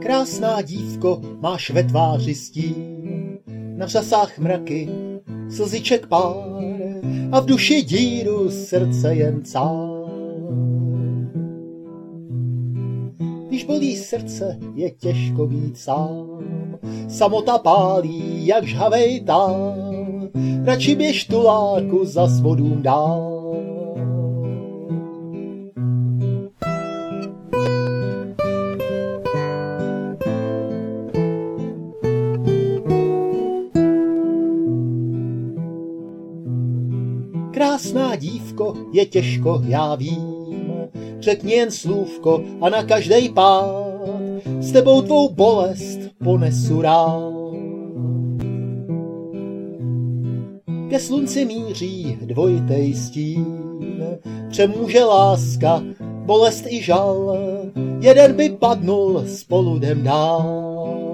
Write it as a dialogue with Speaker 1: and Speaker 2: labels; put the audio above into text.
Speaker 1: Krásná dívko, máš ve tváři stín, na řasách mraky, slziček pár a v duši díru, srdce jen cár. Když bolí srdce, je těžko být sám, samota pálí, jak žhavej tál, radši běž tuláku za svodům dál. Krásná dívko, je těžko, já vím, řekni jen slůvko a na každej pád s tebou tvou bolest ponesu rád. Ke slunci míří dvojitej stín, přemůže láska, bolest i žal, jeden by padnul spolu jdem dál.